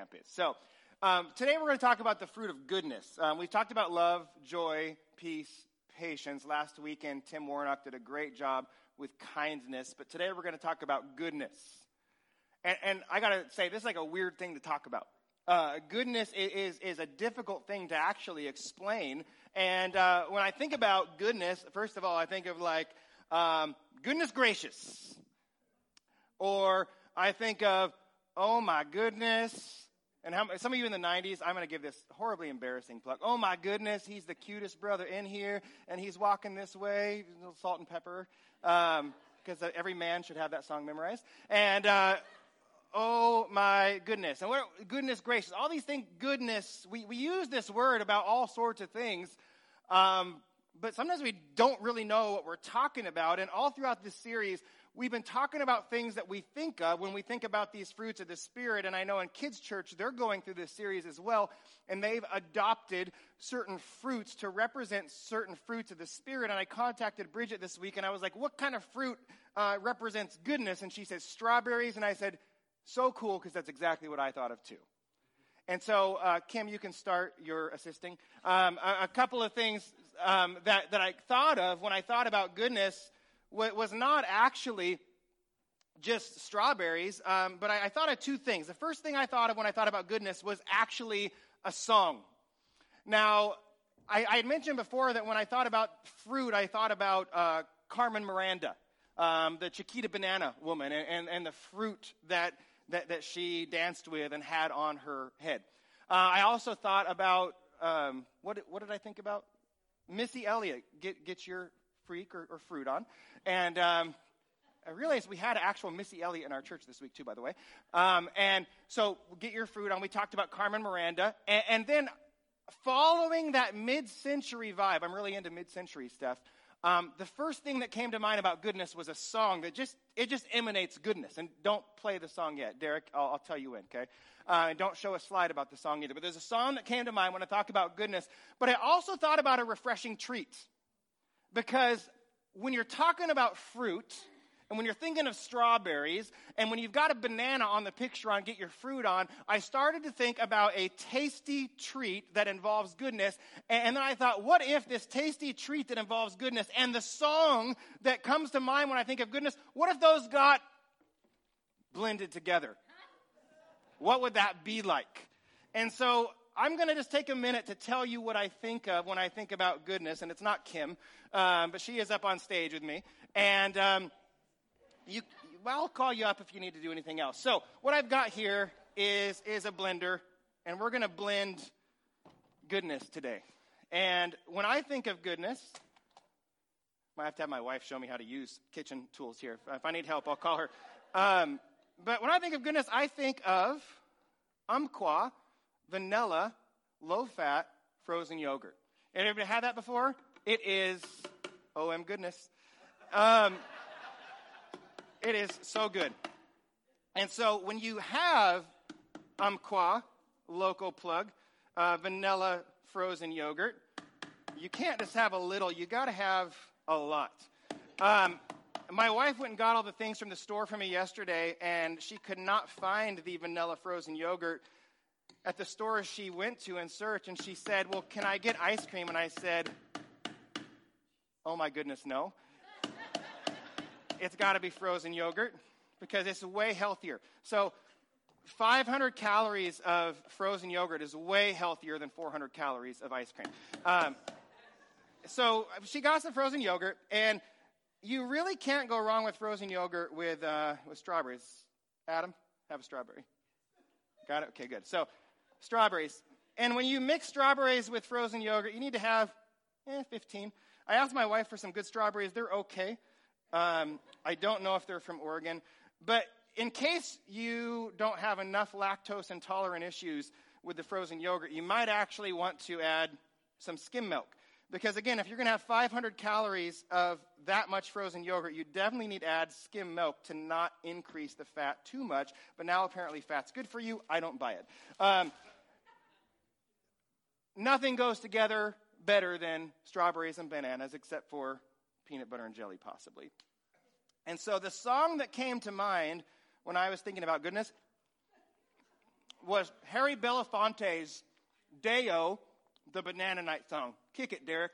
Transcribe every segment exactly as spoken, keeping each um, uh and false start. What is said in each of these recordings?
camp is. So um, today we're going to talk about the fruit of goodness. Um, we've talked about love, joy, peace, patience. Last weekend, Tim Warnock did a great job with kindness. But today we're going to talk about goodness. And, and I got to say, this is like a weird thing to talk about. Uh, goodness is, is, is a difficult thing to actually explain. And uh, when I think about goodness, first of all, I think of like, um, goodness gracious. Or I think of, oh my goodness. And how, some of you in the nineties, I'm going to give this horribly embarrassing plug. Oh my goodness, he's the cutest brother in here, and he's walking this way, a little salt and pepper, um, because every man should have that song memorized. And uh, oh my goodness, and what goodness gracious, all these things, goodness. We we use this word about all sorts of things, um, but sometimes we don't really know what we're talking about. And all throughout this series, we've been talking about things that we think of when we think about these fruits of the Spirit. And I know in kids' church, they're going through this series as well. And they've adopted certain fruits to represent certain fruits of the Spirit. And I contacted Bridget this week, and I was like, what kind of fruit uh, represents goodness? And she said, strawberries. And I said, so cool, because that's exactly what I thought of too. And so, uh, Kim, you can start your assisting. Um, a, a couple of things um, that, that I thought of when I thought about goodness was not actually just strawberries, um, but I, I thought of two things. The first thing I thought of when I thought about goodness was actually a song. Now, I, I had mentioned before that when I thought about fruit, I thought about uh, Carmen Miranda, um, the Chiquita Banana woman, and, and, and the fruit that, that, that she danced with and had on her head. Uh, I also thought about, um, what, what did I think about? Missy Elliott, get, get your freak or, or fruit on. And um, I realized we had an actual Missy Elliott in our church this week too, by the way. Um, and so get your fruit on. We talked about Carmen Miranda. And, and then following that mid-century vibe, I'm really into mid-century stuff, um, the first thing that came to mind about goodness was a song that just, it just emanates goodness. And don't play the song yet, Derek. I'll, I'll tell you when, okay? Uh, and don't show a slide about the song either. But there's a song that came to mind when I talked about goodness. But I also thought about a refreshing treat. Because when you're talking about fruit, and when you're thinking of strawberries, and when you've got a banana on the picture on Get Your Fruit On, I started to think about a tasty treat that involves goodness. And then I thought, what if this tasty treat that involves goodness and the song that comes to mind when I think of goodness, what if those got blended together? What would that be like? And so I'm going to just take a minute to tell you what I think of when I think about goodness, and it's not Kim, um, but she is up on stage with me. And um, you, well, I'll call you up if you need to do anything else. So what I've got here is, is a blender, and we're going to blend goodness today. And when I think of goodness, I might have to have my wife show me how to use kitchen tools here. If I need help, I'll call her. Um, but when I think of goodness, I think of Umpqua vanilla, low-fat, frozen yogurt. Anybody had that before? It is, oh, M goodness. Um, it is so good. And so when you have Umpqua, local plug, uh, vanilla frozen yogurt, you can't just have a little. You got to have a lot. Um, my wife went and got all the things from the store for me yesterday, and she could not find the vanilla frozen yogurt at the store she went to in search, and she said, well, can I get ice cream? And I said, oh my goodness, no. It's got to be frozen yogurt because it's way healthier. So five hundred calories of frozen yogurt is way healthier than four hundred calories of ice cream. Um, so she got some frozen yogurt, and you really can't go wrong with frozen yogurt with, uh, with strawberries. Adam, have a strawberry. Got it? Okay, good. So strawberries. And when you mix strawberries with frozen yogurt, you need to have eh, fifteen. I asked my wife for some good strawberries. They're okay. Um, I don't know if they're from Oregon. But in case you don't have enough lactose intolerant issues with the frozen yogurt, you might actually want to add some skim milk. Because, again, if you're going to have five hundred calories of that much frozen yogurt, you definitely need to add skim milk to not increase the fat too much. But now apparently fat's good for you. I don't buy it. Um, nothing goes together better than strawberries and bananas except for peanut butter and jelly, possibly. And so the song that came to mind when I was thinking about goodness was Harry Belafonte's Day-O, the Banana Night song. Kick it, Derek.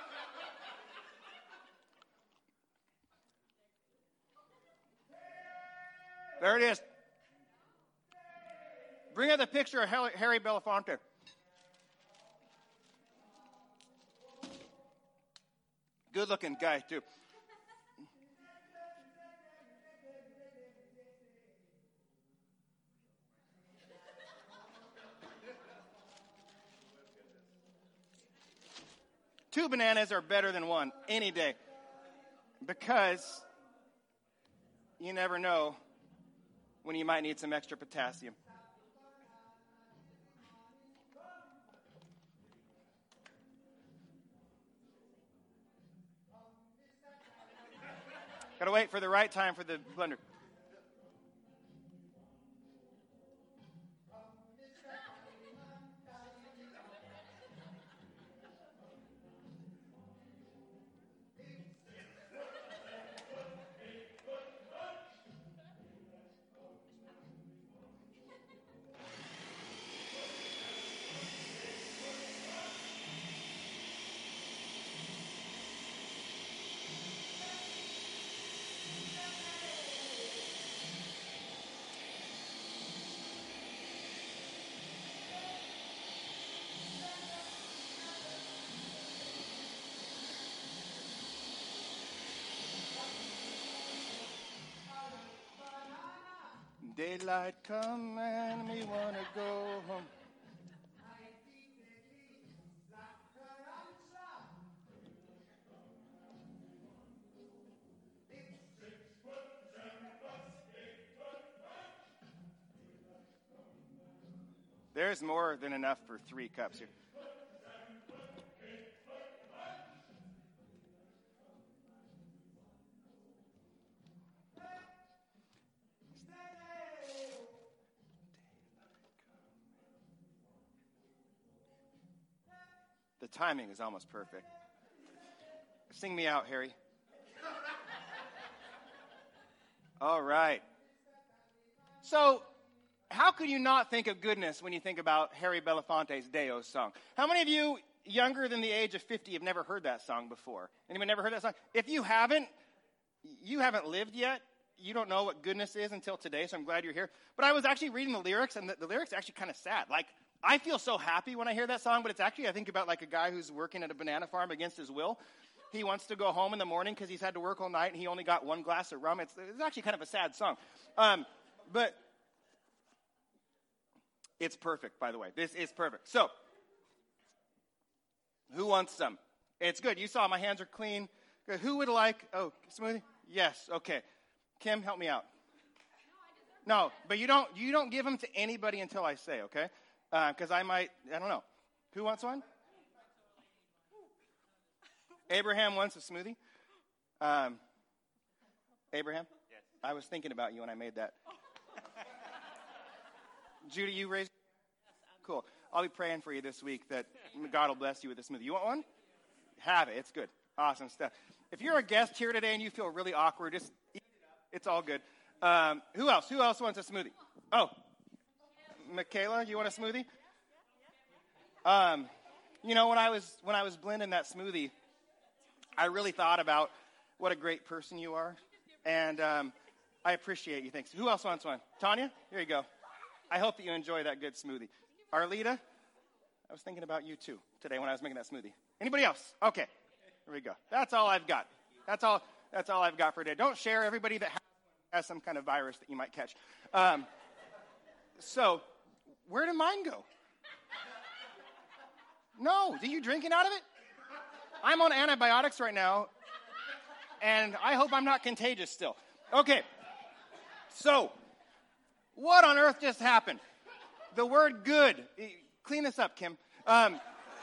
There it is. Bring out the picture of Harry Belafonte. Good-looking guy, too. Two bananas are better than one any day, because you never know when you might need some extra potassium. Gotta wait for the right time for the blender. Daylight come and we wanna go home. There's more than enough for three cups here. The timing is almost perfect. Sing me out, Harry. All right. So, how could you not think of goodness when you think about Harry Belafonte's Day-O song? How many of you younger than the age of fifty have never heard that song before? Anyone never heard that song? If you haven't, you haven't lived yet. You don't know what goodness is until today, so I'm glad you're here. But I was actually reading the lyrics, and the, the lyrics are actually kind of sad. Like, I feel so happy when I hear that song, but it's actually, I think about like a guy who's working at a banana farm against his will. He wants to go home in the morning because he's had to work all night, and he only got one glass of rum. It's, it's actually kind of a sad song. Um, but it's perfect, by the way. This is perfect. So, who wants some? It's good. You saw my hands are clean. Good. Who would like, oh, smoothie? Yes, okay. Kim, help me out. No, but you don't you don't give them to anybody until I say, okay? Because uh, I might, I don't know. Who wants one? Abraham wants a smoothie. Um, Abraham? Yes. I was thinking about you when I made that. Judy, you raised? Cool. I'll be praying for you this week that God will bless you with a smoothie. You want one? Have it. It's good. Awesome stuff. If you're a guest here today and you feel really awkward, just eat it up. It's all good. Um, who else? Who else wants a smoothie? Oh, Michaela, you want a smoothie? Um, you know, when I was when I was blending that smoothie, I really thought about what a great person you are, and um, I appreciate you. Thanks. Who else wants one? Tanya, here you go. I hope that you enjoy that good smoothie. Arlita, I was thinking about you too today when I was making that smoothie. Anybody else? Okay, here we go. That's all I've got. That's all. That's all I've got for today. Don't share everybody that has some kind of virus that you might catch. Um, so, where did mine go? No, are you drinking out of it? I'm on antibiotics right now, and I hope I'm not contagious still. Okay, so, what on earth just happened? The word good. Clean this up, Kim. Um,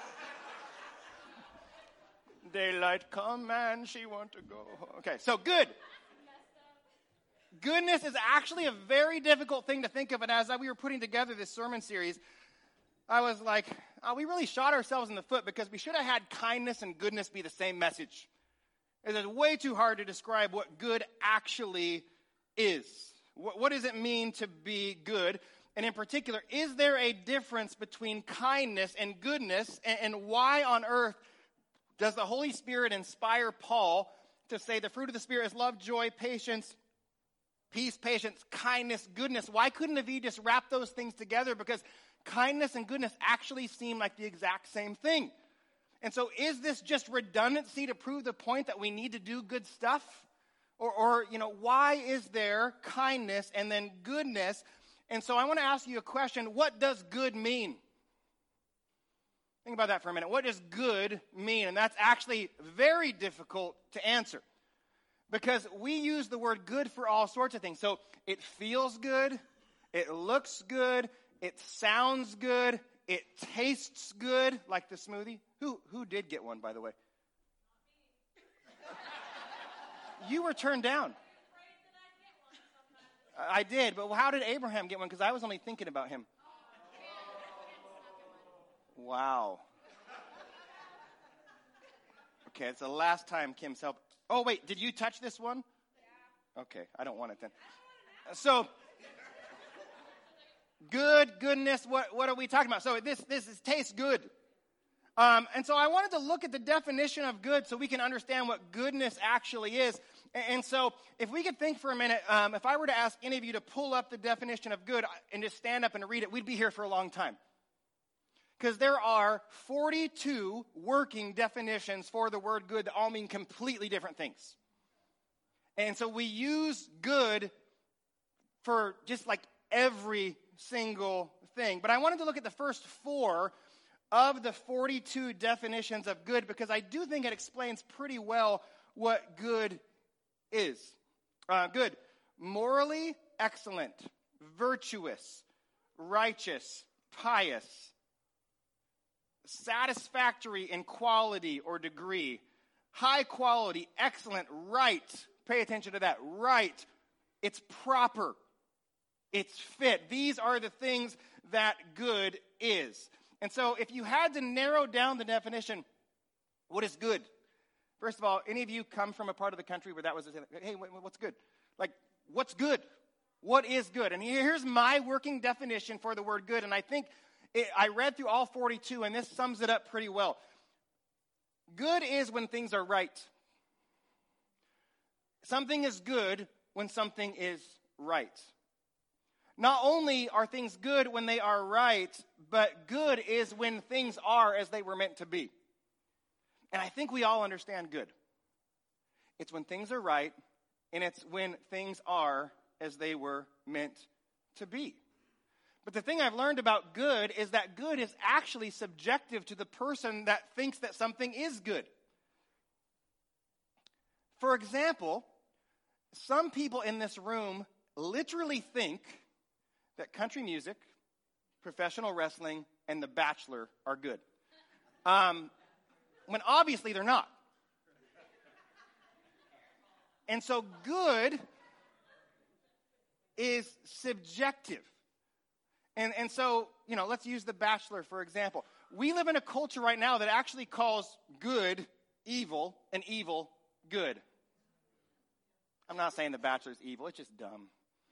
daylight come and she want to go. Okay, so good. Goodness is actually a very difficult thing to think of, and as we were putting together this sermon series, I was like, oh, we really shot ourselves in the foot because we should have had kindness and goodness be the same message. It is way too hard to describe what good actually is. What, what does it mean to be good? And in particular, is there a difference between kindness and goodness? And, and why on earth does the Holy Spirit inspire Paul to say the fruit of the Spirit is love, joy, patience, peace, patience, kindness, goodness? Why couldn't he just wrap those things together? Because kindness and goodness actually seem like the exact same thing. And so is this just redundancy to prove the point that we need to do good stuff? Or, or you know, why is there kindness and then goodness? And so I want to ask you a question. What does good mean? Think about that for a minute. What does good mean? And that's actually very difficult to answer. Because we use the word good for all sorts of things. So it feels good. It looks good. It sounds good. It tastes good, like the smoothie. Who, who did get one, by the way? You were turned down. I did, but how did Abraham get one? Because I was only thinking about him. Wow. Okay, it's the last time Kim's helped. Oh, wait, did you touch this one? Okay, I don't want it then. So, good, goodness, what, what are we talking about? So this, this is, tastes good. Um, and so I wanted to look at the definition of good so we can understand what goodness actually is. And, and so if we could think for a minute, um, if I were to ask any of you to pull up the definition of good and just stand up and read it, we'd be here for a long time. Because there are forty-two working definitions for the word good that all mean completely different things. And so we use good for just like every single thing. But I wanted to look at the first four of the forty-two definitions of good because I do think it explains pretty well what good is. Uh, good, morally excellent, virtuous, righteous, pious, satisfactory in quality or degree, high quality, excellent, right. Pay attention to that. Right. It's proper. It's fit. These are the things that good is. And so if you had to narrow down the definition, what is good? First of all, any of you come from a part of the country where that was, hey, what's good? Like, what's good? What is good? And here's my working definition for the word good. And I think it, I read through all forty-two, and this sums it up pretty well. Good is when things are right. Something is good when something is right. Not only are things good when they are right, but good is when things are as they were meant to be. And I think we all understand good. It's when things are right, and it's when things are as they were meant to be. But the thing I've learned about good is that good is actually subjective to the person that thinks that something is good. For example, some people in this room literally think that country music, professional wrestling, and The Bachelor are good. Um, when obviously they're not. And so good is subjective. And, and so, you know, let's use The Bachelor, for example. We live in a culture right now that actually calls good evil and evil good. I'm not saying The Bachelor's evil. It's just dumb.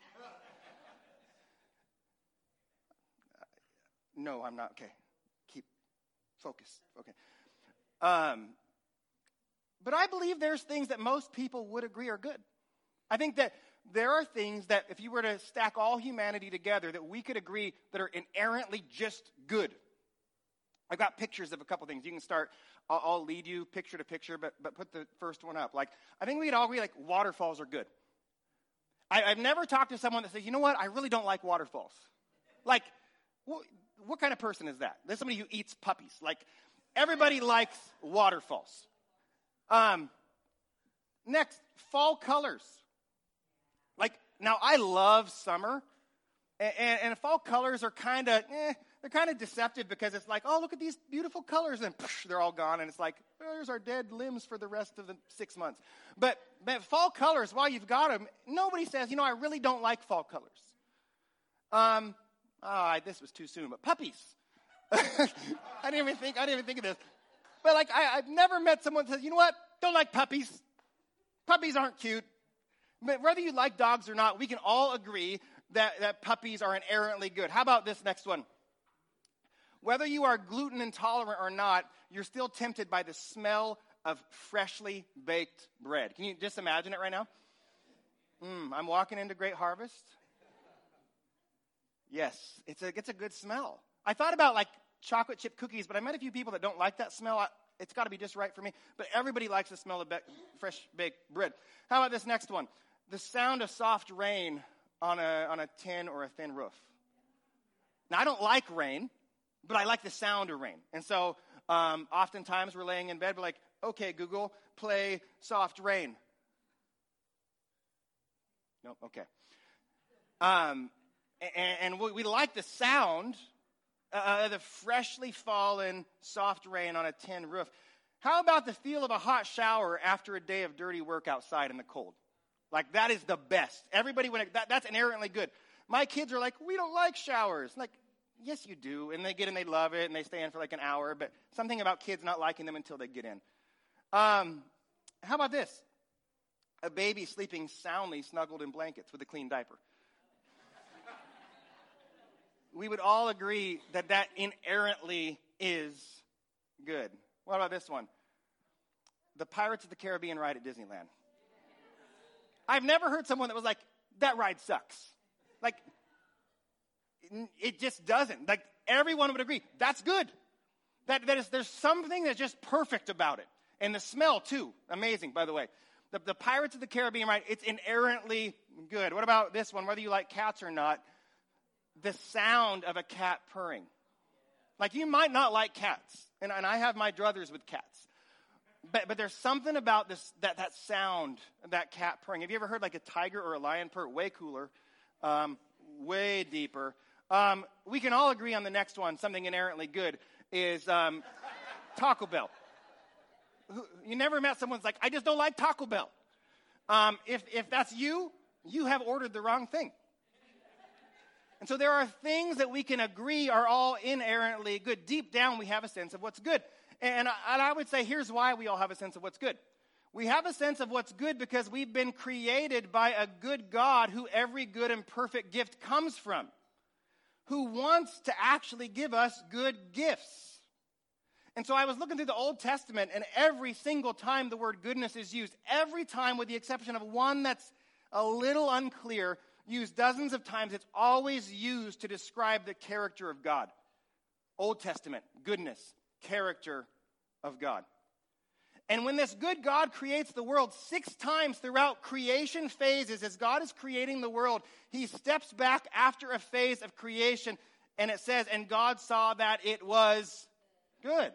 No, I'm not. Okay. Keep focus. Okay. Um, but I believe there's things that most people would agree are good. I think that there are things that if you were to stack all humanity together that we could agree that are inherently just good. I've got pictures of a couple things. You can start, I'll, I'll lead you picture to picture, but but put the first one up. Like, I think we could all agree like waterfalls are good. I, I've never talked to someone that says, you know what, I really don't like waterfalls. Like, wh- what kind of person is that? There's somebody who eats puppies. Like, everybody likes waterfalls. Um, next, fall colors. Like, now I love summer, and, and, and fall colors are kind of, eh, they're kind of deceptive because it's like, oh, look at these beautiful colors, and poosh, they're all gone, and it's like, oh, there's our dead limbs for the rest of the six months. But, but fall colors, while you've got them, nobody says, you know, I really don't like fall colors. Um, oh, this was too soon, but puppies. I didn't even think, I didn't even think of this. But like, I, I've never met someone who says, you know what, don't like puppies. Puppies aren't cute. But whether you like dogs or not, we can all agree that, that puppies are inherently good. How about this next one? Whether you are gluten intolerant or not, you're still tempted by the smell of freshly baked bread. Can you just imagine it right now? Mm, I'm walking into Great Harvest. Yes, it's a, it's a good smell. I thought about like chocolate chip cookies, but I met a few people that don't like that smell. I, it's got to be just right for me. But everybody likes the smell of be- fresh baked bread. How about this next one? The sound of soft rain on a on a tin or a thin roof. Now, I don't like rain, but I like the sound of rain. And so um, oftentimes we're laying in bed, we're like, okay, Google, play Soft Rain. No, okay. Um, and, and we, we like the sound uh, of the freshly fallen soft rain on a tin roof. How about the feel of a hot shower after a day of dirty work outside in the cold? Like, that is the best. Everybody, when it, that, that's inherently good. My kids are like, we don't like showers. Like, yes, you do. And they get in, they love it, and they stay in for like an hour. But something about kids not liking them until they get in. Um, how about this? A baby sleeping soundly snuggled in blankets with a clean diaper. We would all agree that that inherently is good. What about this one? The Pirates of the Caribbean ride at Disneyland. I've never heard someone that was like, that ride sucks. Like, it just doesn't. Like, everyone would agree, that's good. That, that is, there's something that's just perfect about it. And the smell, too. Amazing, by the way. The, the Pirates of the Caribbean ride, it's inherently good. What about this one? Whether you like cats or not, the sound of a cat purring. Like, you might not like cats. And, and I have my druthers with cats. But but there's something about this that, that sound, that cat purring. Have you ever heard like a tiger or a lion purr? Way cooler. Um, way deeper. Um, we can all agree on the next one, something inherently good, is um, Taco Bell. You never met someone who's like, I just don't like Taco Bell. Um, if if that's you, you have ordered the wrong thing. And so there are things that we can agree are all inherently good. Deep down, we have a sense of what's good. And I, and I would say here's why we all have a sense of what's good. We have a sense of what's good because we've been created by a good God who every good and perfect gift comes from, who wants to actually give us good gifts. And so I was looking through the Old Testament, and every single time the word goodness is used, every time with the exception of one that's a little unclear, used dozens of times, it's always used to describe the character of God. Old Testament, goodness, character of God. And when this good God creates the world, six times throughout creation phases, as God is creating the world, he steps back after a phase of creation, and it says, and God saw that it was good.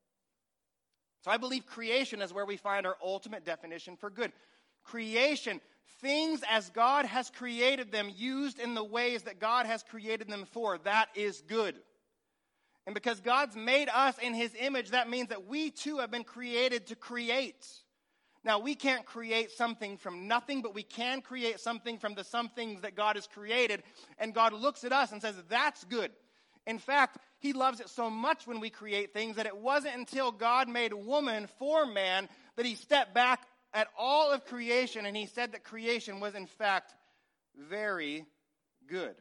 So I believe creation is where we find our ultimate definition for good. Creation, things as God has created them, used in the ways that God has created them for, that is good. And because God's made us in his image, that means that we too have been created to create. Now, we can't create something from nothing, but we can create something from the some things that God has created. And God looks at us and says, that's good. In fact, he loves it so much when we create things that it wasn't until God made woman for man that he stepped back at all of creation and he said that creation was in fact very good.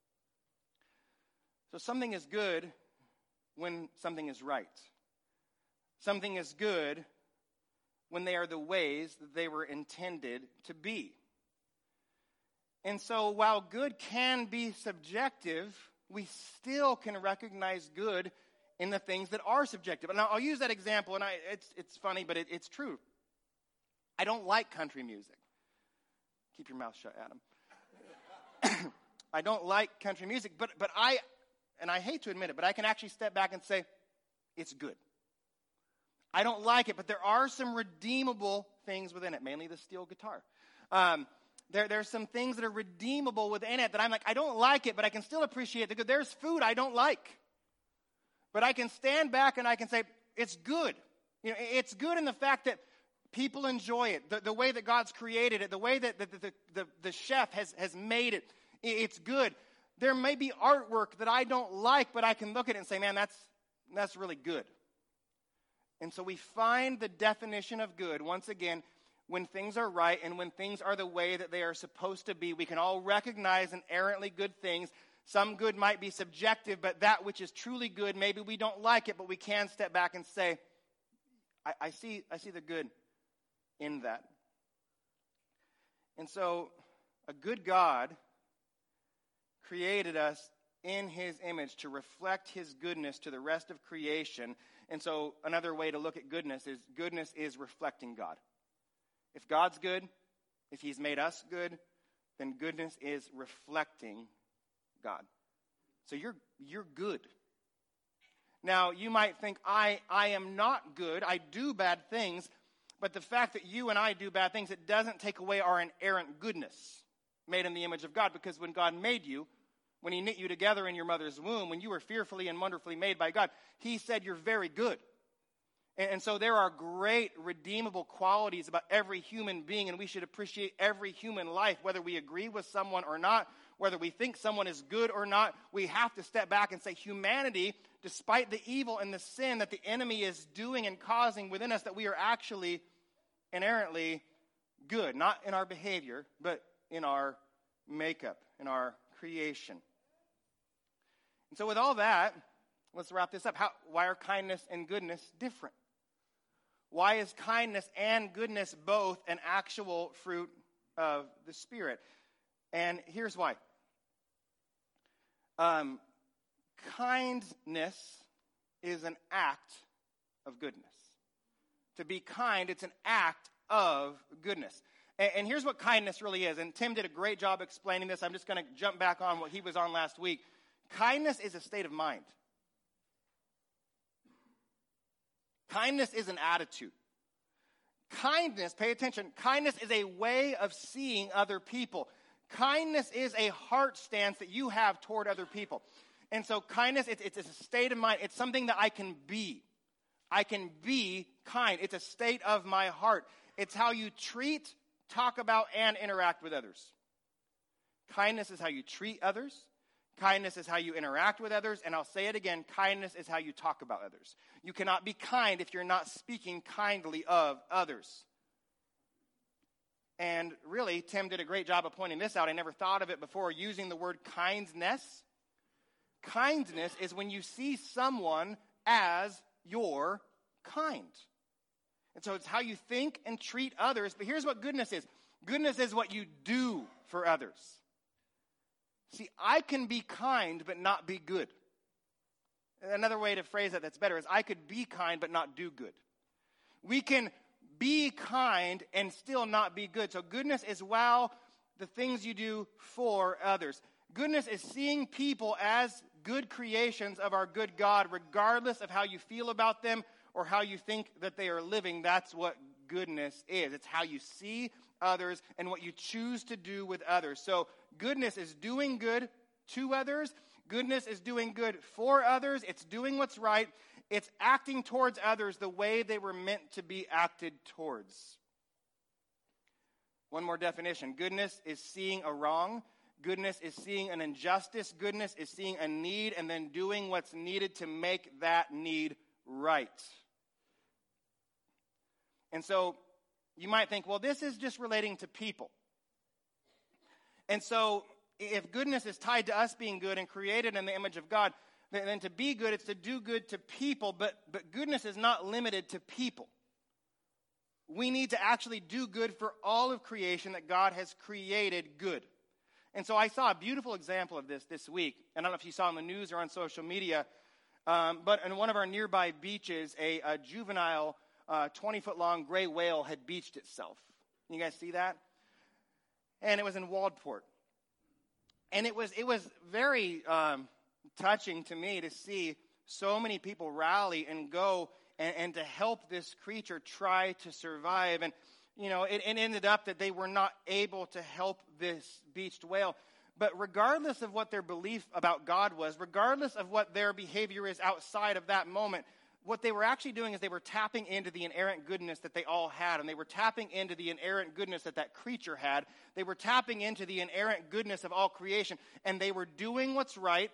So something is good when something is right. Something is good when they are the ways that they were intended to be. And so while good can be subjective, we still can recognize good in the things that are subjective. And I'll use that example, and I, it's, it's funny, but it, it's true. I don't like country music. Keep your mouth shut, Adam. I don't like country music, but but I... And I hate to admit it, but I can actually step back and say, it's good. I don't like it, but there are some redeemable things within it, mainly the steel guitar. Um, there, there's some things that are redeemable within it that I'm like, I don't like it, but I can still appreciate the good. There's food I don't like. But I can stand back and I can say, it's good. You know, it's good in the fact that people enjoy it, the, the way that God's created it, the way that the, the, the, the chef has, has made it. It's good. There may be artwork that I don't like, but I can look at it and say, man, that's that's really good. And so we find the definition of good, once again, when things are right and when things are the way that they are supposed to be. We can all recognize inherently good things. Some good might be subjective, but that which is truly good, maybe we don't like it, but we can step back and say, I, I see, I see the good in that. And so, a good God created us in his image to reflect his goodness to the rest of creation. And so, another way to look at goodness is goodness is reflecting God. If God's good, if he's made us good, then goodness is reflecting God. So you're you're good. Now, you might think, I, I am not good. I do bad things. But the fact that you and I do bad things, it doesn't take away our inerrant goodness made in the image of God. Because when God made you, when he knit you together in your mother's womb, when you were fearfully and wonderfully made by God, he said you're very good. And, and so there are great redeemable qualities about every human being, and we should appreciate every human life, whether we agree with someone or not, whether we think someone is good or not. We have to step back and say humanity, despite the evil and the sin that the enemy is doing and causing within us, that we are actually inherently good, not in our behavior, but in our makeup, in our creation. And so with all that, let's wrap this up. How, why are kindness and goodness different? Why is kindness and goodness both an actual fruit of the Spirit? And here's why. Um, kindness is an act of goodness. To be kind, it's an act of goodness. And, and here's what kindness really is. And Tim did a great job explaining this. I'm just going to jump back on what he was on last week. Kindness is a state of mind. Kindness is an attitude. Kindness, pay attention, kindness is a way of seeing other people. Kindness is a heart stance that you have toward other people. And so kindness, it's, it's a state of mind. It's something that I can be. I can be kind. It's a state of my heart. It's how you treat, talk about, and interact with others. Kindness is how you treat others. Kindness is how you interact with others. And I'll say it again, kindness is how you talk about others. You cannot be kind if you're not speaking kindly of others. And really, Tim did a great job of pointing this out. I never thought of it before, using the word kindness. Kindness is when you see someone as you're kind. And so it's how you think and treat others. But here's what goodness is. Goodness is what you do for others. See, I can be kind but not be good. Another way to phrase that that's better is I could be kind but not do good. We can be kind and still not be good. So goodness is, wow, the things you do for others. Goodness is seeing people as good creations of our good God, regardless of how you feel about them or how you think that they are living. That's what goodness is. It's how you see others and what you choose to do with others. So goodness is doing good to others. Goodness is doing good for others. It's doing what's right. It's acting towards others the way they were meant to be acted towards. One more definition. Goodness is seeing a wrong. Goodness is seeing an injustice. Goodness is seeing a need and then doing what's needed to make that need right. And so you might think, well, this is just relating to people. And so if goodness is tied to us being good and created in the image of God, then, then to be good, it's to do good to people. But, but goodness is not limited to people. We need to actually do good for all of creation that God has created good. And so I saw a beautiful example of this this week. I don't know if you saw on the news or on social media, um, but in one of our nearby beaches, a, a juvenile uh, twenty-foot-long gray whale had beached itself. You guys see that? And it was in Waldport. And it was it was very um, touching to me to see so many people rally and go and, and to help this creature try to survive. And you know, it, it ended up that they were not able to help this beached whale. But regardless of what their belief about God was, regardless of what their behavior is outside of that moment, what they were actually doing is they were tapping into the inerrant goodness that they all had. And they were tapping into the inerrant goodness that that creature had. They were tapping into the inerrant goodness of all creation. And they were doing what's right.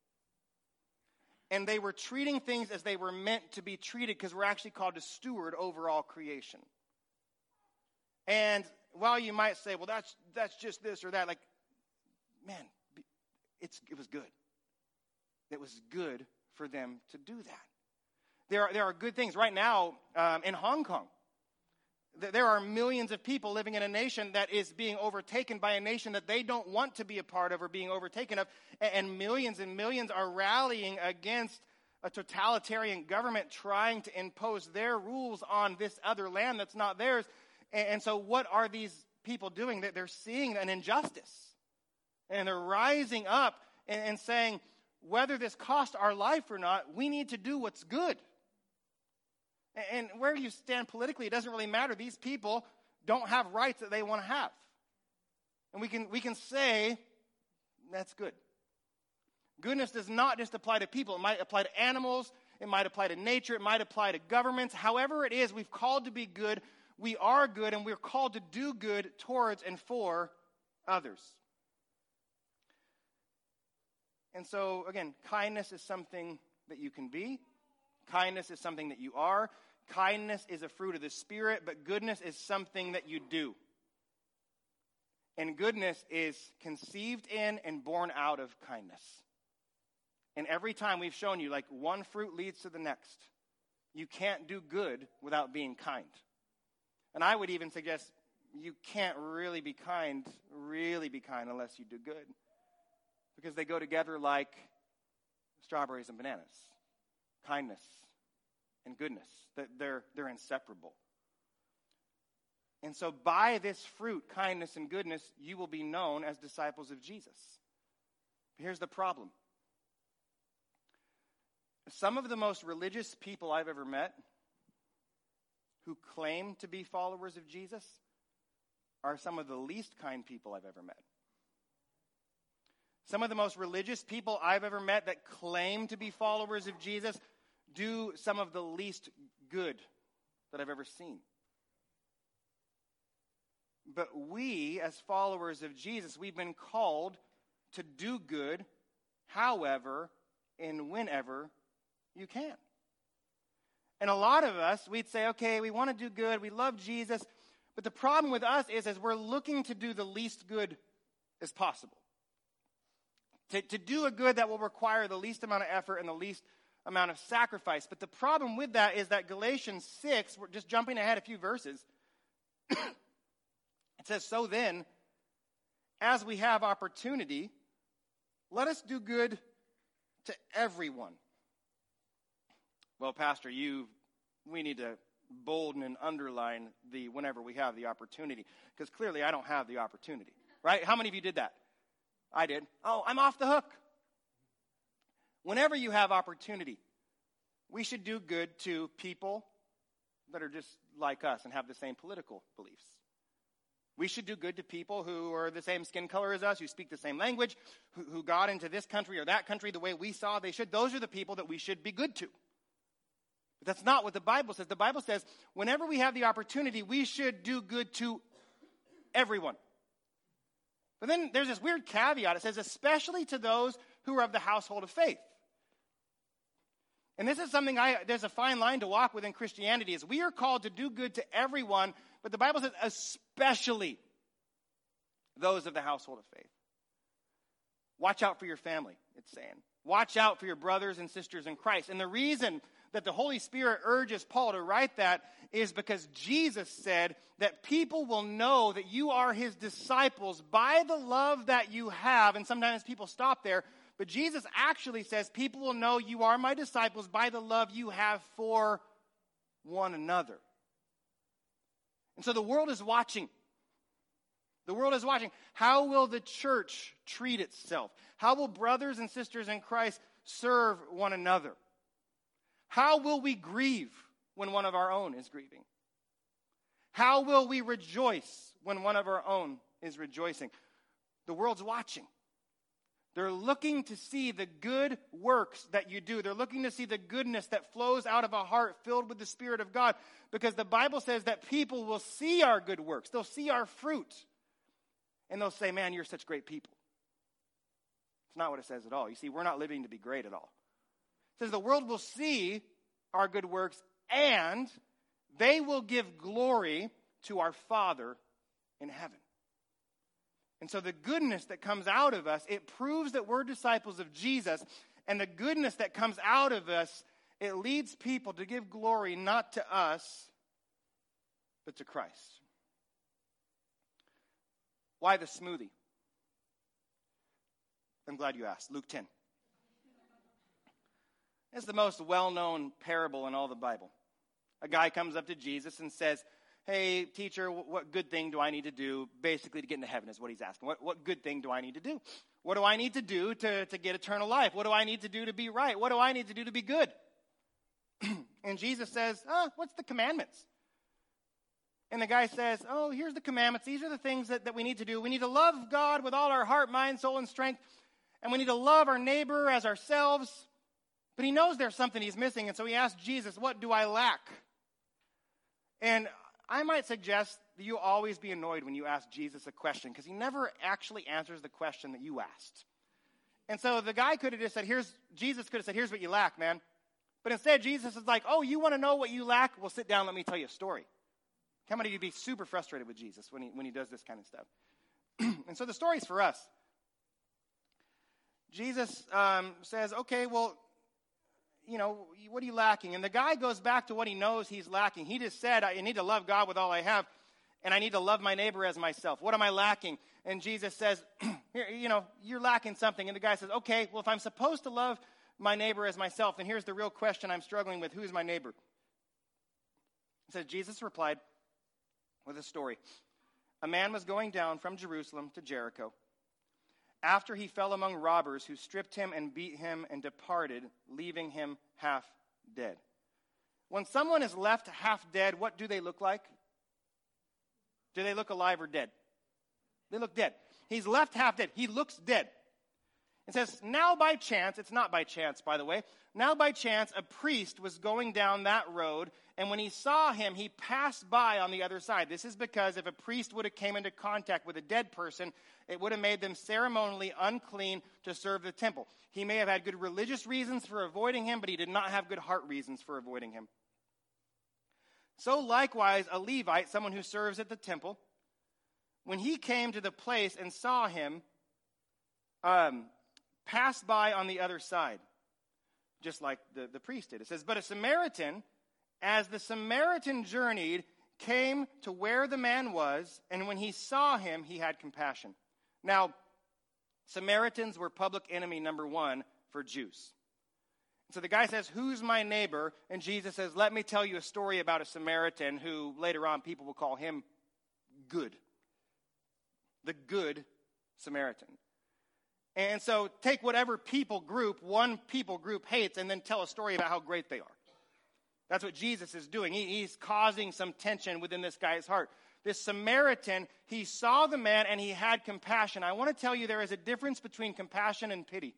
And they were treating things as they were meant to be treated, because we're actually called to steward over all creation. And while you might say, well, that's that's just this or that, like, man, it's it was good. It was good for them to do that. There are, there are good things. Right now, um, in Hong Kong, th- there are millions of people living in a nation that is being overtaken by a nation that they don't want to be a part of or being overtaken of. And, and millions and millions are rallying against a totalitarian government trying to impose their rules on this other land that's not theirs. And, and so what are these people doing? That they're seeing an injustice. And they're rising up and, and saying, whether this costs our life or not, we need to do what's good. And where you stand politically, it doesn't really matter. These people don't have rights that they want to have. And we can we can say, that's good. Goodness does not just apply to people. It might apply to animals. It might apply to nature. It might apply to governments. However it is, we've called to be good. We are good, and we're called to do good towards and for others. And so, again, kindness is something that you can be. Kindness is something that you are. Kindness is a fruit of the Spirit, but goodness is something that you do. And goodness is conceived in and born out of kindness. And every time we've shown you, like, one fruit leads to the next. You can't do good without being kind. And I would even suggest you can't really be kind, really be kind, unless you do good. Because they go together like strawberries and bananas. Kindness and goodness. They're, they're inseparable. And so by this fruit, kindness and goodness, you will be known as disciples of Jesus. But here's the problem. Some of the most religious people I've ever met who claim to be followers of Jesus are some of the least kind people I've ever met. Some of the most religious people I've ever met that claim to be followers of Jesus do some of the least good that I've ever seen. But we, as followers of Jesus, we've been called to do good however and whenever you can. And a lot of us, we'd say, okay, we want to do good, we love Jesus, but the problem with us is, is we're looking to do the least good as possible. To, to do a good that will require the least amount of effort and the least amount of sacrifice. But the problem with that is that Galatians six, we're just jumping ahead a few verses, it says, so then, as we have opportunity, let us do good to everyone. Well, Pastor, you, we need to bolden and underline the whenever we have the opportunity, because clearly I don't have the opportunity, right? How many of you did that? I did. Oh, I'm off the hook. Whenever you have opportunity, we should do good to people that are just like us and have the same political beliefs. We should do good to people who are the same skin color as us, who speak the same language, who, who got into this country or that country the way we saw they should. Those are the people that we should be good to. But that's not what the Bible says. The Bible says whenever we have the opportunity, we should do good to everyone. But then there's this weird caveat. It says, especially to those who are of the household of faith. And this is something I, there's a fine line to walk within Christianity, is we are called to do good to everyone, but the Bible says especially those of the household of faith. Watch out for your family, it's saying. Watch out for your brothers and sisters in Christ. And the reason that the Holy Spirit urges Paul to write that is because Jesus said that people will know that you are his disciples by the love that you have. And sometimes people stop there. But Jesus actually says people will know you are my disciples by the love you have for one another. And so the world is watching. The world is watching. How will the church treat itself? How will brothers and sisters in Christ serve one another? How will we grieve when one of our own is grieving? How will we rejoice when one of our own is rejoicing? The world's watching. They're looking to see the good works that you do. They're looking to see the goodness that flows out of a heart filled with the Spirit of God. Because the Bible says that people will see our good works. They'll see our fruit. And they'll say, man, you're such great people. It's not what it says at all. You see, we're not living to be great at all. It says the world will see our good works and they will give glory to our Father in heaven. And so the goodness that comes out of us, it proves that we're disciples of Jesus. And the goodness that comes out of us, it leads people to give glory not to us, but to Christ. Why the smoothie? I'm glad you asked. Luke ten. It's the most well-known parable in all the Bible. A guy comes up to Jesus and says, hey, teacher, what good thing do I need to do basically to get into heaven is what he's asking. What, what good thing do I need to do? What do I need to do to, to get eternal life? What do I need to do to be right? What do I need to do to be good? And Jesus says, oh, what's the commandments? And the guy says, oh, here's the commandments. These are the things that, that we need to do. We need to love God with all our heart, mind, soul, and strength. And we need to love our neighbor as ourselves. But he knows there's something he's missing. And so he asks Jesus, what do I lack? And I might suggest that you always be annoyed when you ask Jesus a question, because he never actually answers the question that you asked. And so the guy could have just said, here's, Jesus could have said, here's what you lack, man. But instead, Jesus is like, oh, you want to know what you lack? Well, sit down, let me tell you a story. How many of you be super frustrated with Jesus when he, when he does this kind of stuff? And so the story's for us. Jesus um, says, okay, well, you know, what are you lacking? And the guy goes back to what he knows he's lacking. He just said, I need to love God with all I have, and I need to love my neighbor as myself. What am I lacking? And Jesus says, you know, you're lacking something. And the guy says, okay, well, if I'm supposed to love my neighbor as myself, then here's the real question I'm struggling with. Who is my neighbor? It says, Jesus replied with a story. A man was going down from Jerusalem to Jericho. After he fell among robbers who stripped him and beat him and departed, leaving him half dead. When someone is left half dead, what do they look like? Do they look alive or dead? They look dead. He's left half dead. He looks dead. It says, now by chance, it's not by chance, by the way, now by chance a priest was going down that road, and when he saw him, he passed by on the other side. This is because if a priest would have came into contact with a dead person, it would have made them ceremonially unclean to serve the temple. He may have had good religious reasons for avoiding him, but he did not have good heart reasons for avoiding him. So likewise, a Levite, someone who serves at the temple, when he came to the place and saw him, um, passed by on the other side, just like the, the priest did. It says, but a Samaritan, as the Samaritan journeyed, came to where the man was, and when he saw him, he had compassion. Now, Samaritans were public enemy number one for Jews. So the guy says, who's my neighbor? And Jesus says, let me tell you a story about a Samaritan who later on people will call him good. The good Samaritan. And so take whatever people group, one people group hates, and then tell a story about how great they are. That's what Jesus is doing. He, he's causing some tension within this guy's heart. This Samaritan, he saw the man and he had compassion. I want to tell you there is a difference between compassion and pity.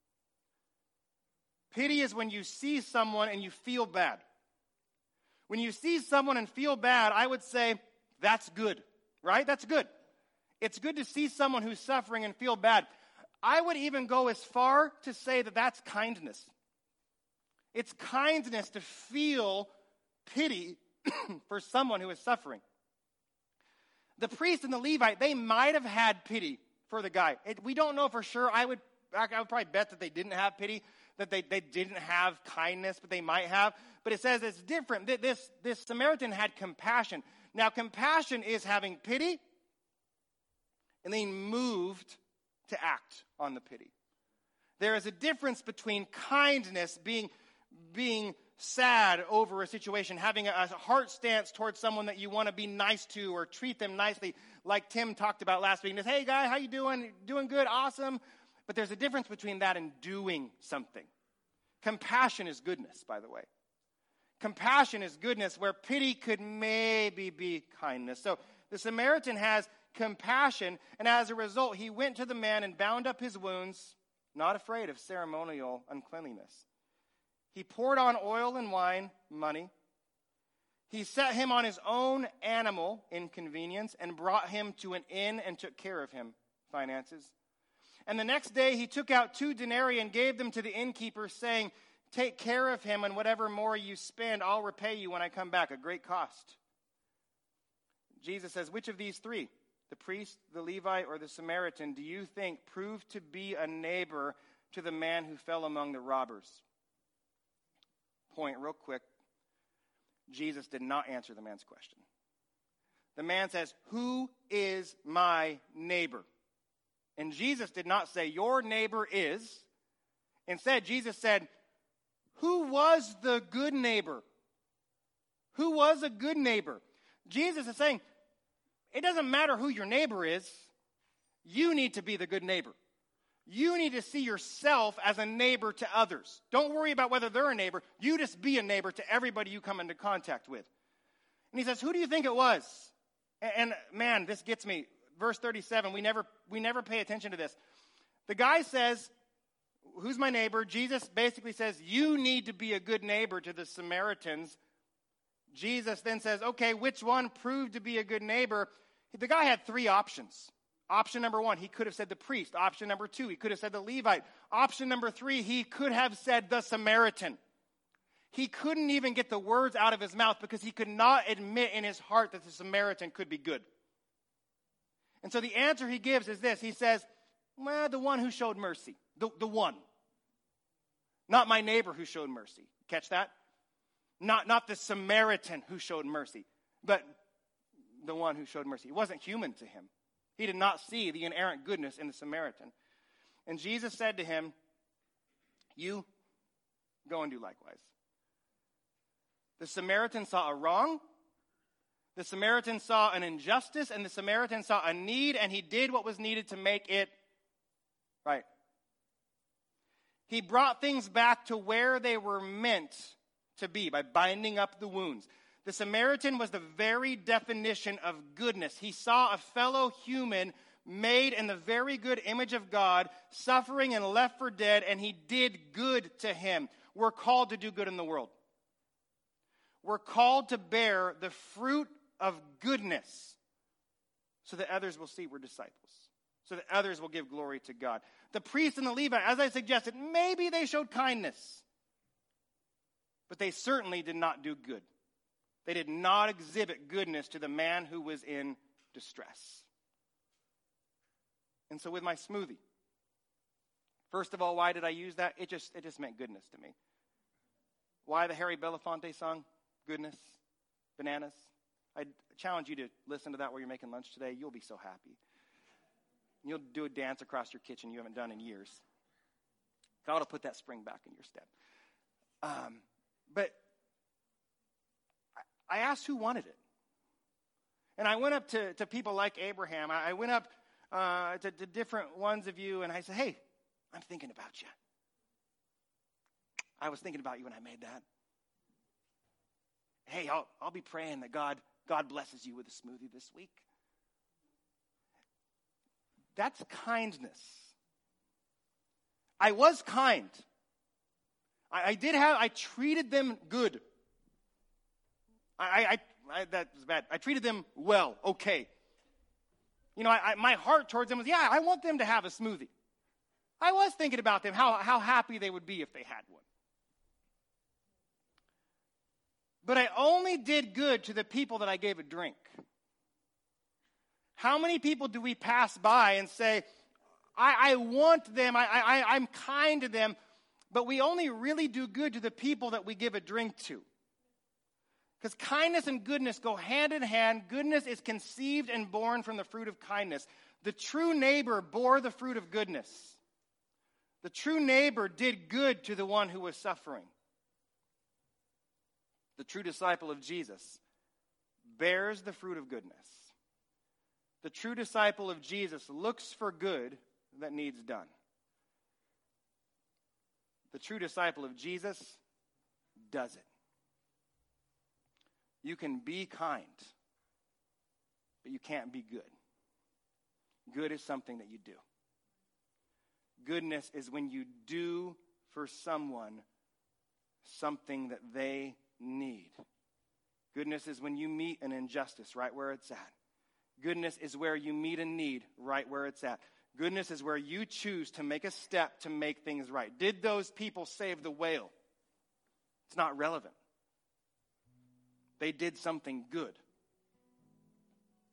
Pity is when you see someone and you feel bad. When you see someone and feel bad, I would say that's good, right? That's good. It's good to see someone who's suffering and feel bad. I would even go as far to say that that's kindness. It's kindness to feel pity for someone who is suffering. The priest and the Levite, they might have had pity for the guy. It, we don't know for sure. I would, I would probably bet that they didn't have pity, that they, they didn't have kindness, but they might have. But it says it's different. This, this Samaritan had compassion. Now, compassion is having pity and then moved to act on the pity. There is a difference between kindness, being, being sad over a situation, having a, a heart stance towards someone that you want to be nice to or treat them nicely, like Tim talked about last week. And says, hey, guy, how you doing? Doing good? Awesome. But there's a difference between that and doing something. Compassion is goodness, by the way. Compassion is goodness, where pity could maybe be kindness. So the Samaritan has compassion, and as a result, he went to the man and bound up his wounds, not afraid of ceremonial uncleanliness. He poured on oil and wine, money. He set him on his own animal, inconvenience, and brought him to an inn and took care of him, finances. And the next day he took out two denarii and gave them to the innkeeper, saying, take care of him, and whatever more you spend, I'll repay you when I come back, a great cost. Jesus says, which of these three, the priest, the Levite, or the Samaritan, do you think proved to be a neighbor to the man who fell among the robbers? Point real quick. Jesus did not answer the man's question. The man says, who is my neighbor? And Jesus did not say, your neighbor is. Instead, Jesus said, who was the good neighbor? Who was a good neighbor? Jesus is saying, it doesn't matter who your neighbor is. You need to be the good neighbor. You need to see yourself as a neighbor to others. Don't worry about whether they're a neighbor. You just be a neighbor to everybody you come into contact with. And he says, who do you think it was? And, and man, this gets me. Verse thirty-seven, we never, we never pay attention to this. The guy says, who's my neighbor? Jesus basically says, you need to be a good neighbor to the Samaritans. Jesus then says, okay, which one proved to be a good neighbor? The guy had three options. Option number one, he could have said the priest. Option number two, he could have said the Levite. Option number three, he could have said the Samaritan. He couldn't even get the words out of his mouth because he could not admit in his heart that the Samaritan could be good. And so the answer he gives is this. He says, well, the one who showed mercy. The, the one. Not my neighbor who showed mercy. Catch that? Not, not the Samaritan who showed mercy, but the one who showed mercy. It wasn't human to him. He did not see the inerrant goodness in the Samaritan. And Jesus said to him, you go and do likewise. The Samaritan saw a wrong. The Samaritan saw an injustice, and the Samaritan saw a need, and he did what was needed to make it right. He brought things back to where they were meant to be by binding up the wounds. The Samaritan was the very definition of goodness. He saw a fellow human made in the very good image of God, suffering and left for dead, and he did good to him. We're called to do good in the world. We're called to bear the fruit of goodness so that others will see we're disciples, so that others will give glory to God. The priest and the Levite, as I suggested, maybe they showed kindness, but they certainly did not do good. They did not exhibit goodness to the man who was in distress. And so with my smoothie, first of all, why did I use that? It just, it just meant goodness to me. Why the Harry Belafonte song? Goodness, bananas. I challenge you to listen to that while you're making lunch today. You'll be so happy. You'll do a dance across your kitchen you haven't done in years. God will put that spring back in your step. Um, but I asked who wanted it. And I went up to, to people like Abraham. I, I went up uh, to, to different ones of you, and I said, hey, I'm thinking about you. I was thinking about you when I made that. Hey, I'll, I'll be praying that God, God blesses you with a smoothie this week. That's kindness. I was kind. I, I did have, I treated them good. I, I, I, that was bad. I treated them well, okay. You know, I, I, my heart towards them was, yeah, I want them to have a smoothie. I was thinking about them, how, how happy they would be if they had one. But I only did good to the people that I gave a drink. How many people do we pass by and say, I, I want them, I, I, I'm kind to them, but we only really do good to the people that we give a drink to? Because kindness and goodness go hand in hand. Goodness is conceived and born from the fruit of kindness. The true neighbor bore the fruit of goodness. The true neighbor did good to the one who was suffering. The true disciple of Jesus bears the fruit of goodness. The true disciple of Jesus looks for good that needs done. The true disciple of Jesus does it. You can be kind, but you can't be good. Good is something that you do. Goodness is when you do for someone something that they need. Goodness is when you meet an injustice right where it's at. Goodness is where you meet a need right where it's at. Goodness is where you choose to make a step to make things right. Did those people save the whale? It's not relevant. They did something good.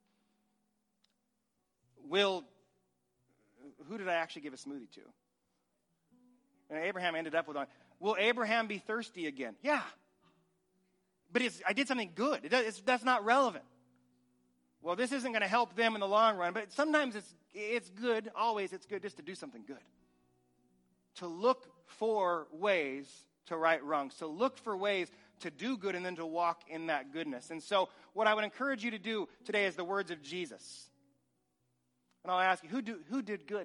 will, who did I actually give a smoothie to? And Abraham ended up with, one. Will Abraham be thirsty again? Yeah. But it's, I did something good. It, it's, that's not relevant. Well, this isn't going to help them in the long run, but sometimes it's, it's good, always it's good just to do something good. To look for ways to right wrongs, to look for ways to do good and then to walk in that goodness. And so what I would encourage you to do today is the words of Jesus. And I'll ask you, who, do, who did good?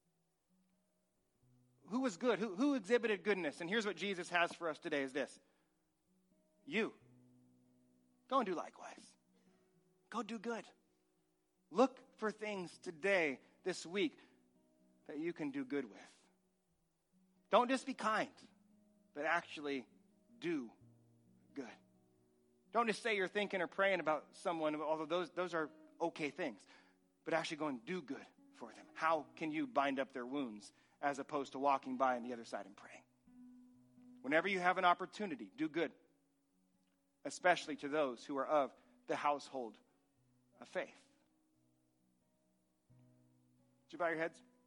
Who was good? Who, who exhibited goodness? And here's what Jesus has for us today is this. You. Go and do likewise. Go do good. Look for things today, this week, that you can do good with. Don't just be kind, but actually do good. Don't just say you're thinking or praying about someone, although those, those are okay things, but actually go and do good for them. How can you bind up their wounds as opposed to walking by on the other side and praying? Whenever you have an opportunity, do good, especially to those who are of the household of faith. Would you bow your heads?